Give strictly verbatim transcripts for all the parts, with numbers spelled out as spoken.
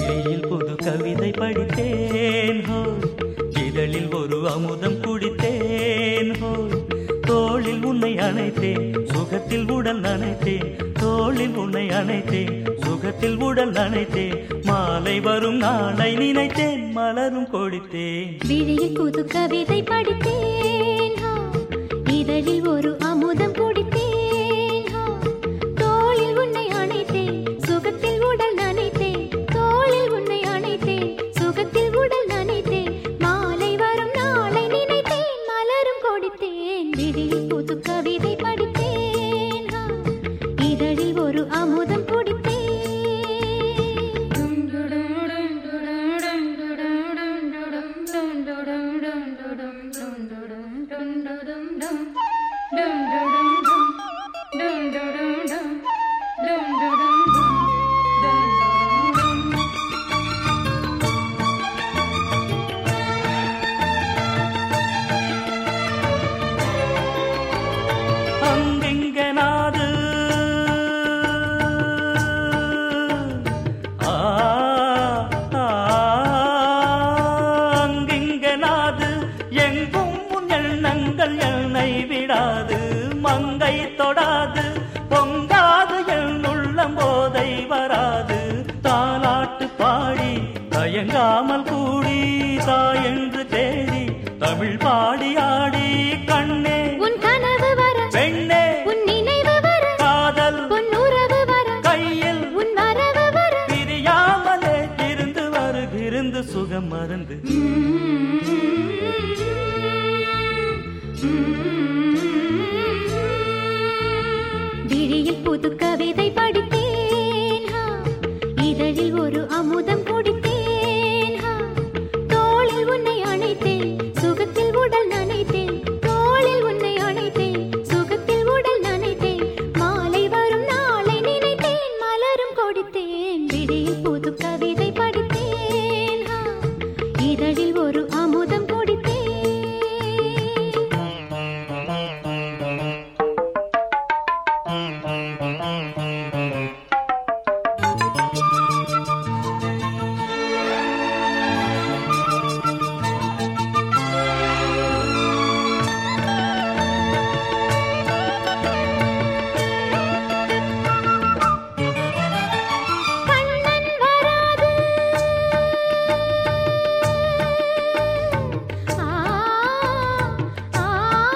விழியில் புது கவிதை படித்தேன் ஹோய், இதழில் ஒரு அமுதம் குடித்தேன் ஹோய். தோளில் உன்னை அணைத்தேன், சுகத்தில் உடல் நனைத்தேன். தோளில் உன்னை அணைத்தேன், சுகத்தில் உடல் நனைத்தேன். மாலை வரும் நாளை நினைத்தேன், மலரும் கொடுத்தேன். விழியில் புது கவிதை படித்தேன் ஹோய், இதழில் ஒரு அமுதம் குடித்தேன் ஹோய். தோளில் உன்னை அணைத்தேன், சுகத்தில் உடல் நனைத்தேன். தோளில் உன்னை அணைத்தேன், சுகத்தில் உடல் நனைத்தேன். மாலை வரும் நாளை நினைத்தேன், மலரும் கொடுத்தேன். விழியில் புது கவிதை படித்தேன் ஹோய், இதழில் ஒரு அமுதம் குடித்தேன். அங்கெங்கனாது ஆ அங்கெங்கனாது எங்கும் உன் எண்ணங்கள் என்னை விடாது. மங்கை தொடாது பொங்காது என் உள்ளம் போதை வராது. தாலாட்டு பாடி தயங்காமல் கூடி தாயென்று தேடி தமிழ் பாடி ஆடி கண்ணே உன் கனவு வர பெண்ணே உன் நினைவு வர காதல் உன் உறவு வர கையில் உன் வரவு வர பிரியாமலே இருந்து வருகிருந்து சுகம் மறந்து. விழியில் புது கவிதை படித்தேன் ஹோய், இதழில் ஒரு அமுதம் குடித்தேன் ஹோய். தோளில் உன்னை அணைத்தேன், சுகத்தில் உடல் நனைத்தேன். தோளில் உன்னை அணைத்தேன், சுகத்தில் உடல் நனைத்தேன். மாலை வரும் நாளை நினைத்தேன், மலரும் கொடுத்தேன். விழியில் புது கவிதை படித்தேன் ஹோய், இதழில் ஒரு அமுதம் குடித்தேன். கண்ணன் வராது ஆ ஆ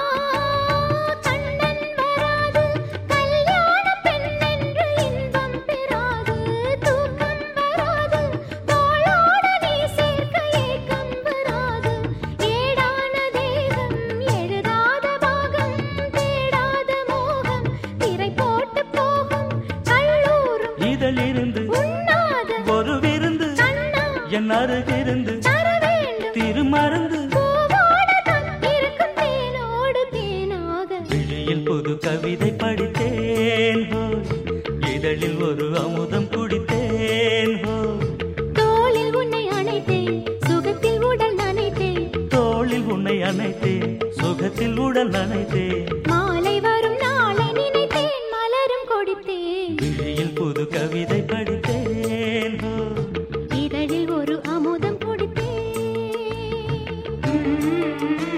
கண்ணன் வராது. கல்யாண பெண்ணென்று இன்பம் பெறாது. தூக்கம் வராது, தோளோடு நீ சேர்க்க ஏக்கம் வராது. ஏடான தேகம் எழுதாத பாகம், தேடாத மோகம் திரை போட்டு போகும். கல்லூரும் இதழிருந்து உண்ணாத ஒரு விருந்து கண்ணா என் அருகிருந்து தர வேண்டும். திருமருந்து. பூவோடு தன் இருக்கும் தேனோடு தேனாக. விழியில் புது கவிதை படித்தேன் ஹோய், இதழில் ஒரு அமுதம் குடித்தேன் ஹோய். தோளில் உன்னை அணைத்தேன், சுகத்தில் உடல் நனைத்தேன். தோளில் உன்னை அணைத்தேன், சுகத்தில் உடல் நனைத்தேன். மாலை வரும் நாளை நினைத்தேன், மலரும் கொடுத்தேன். விழியில் புது கவிதை படித்தேன் ஹோய், இதழில் ஒரு அமுதம் கொடுத்தேன்.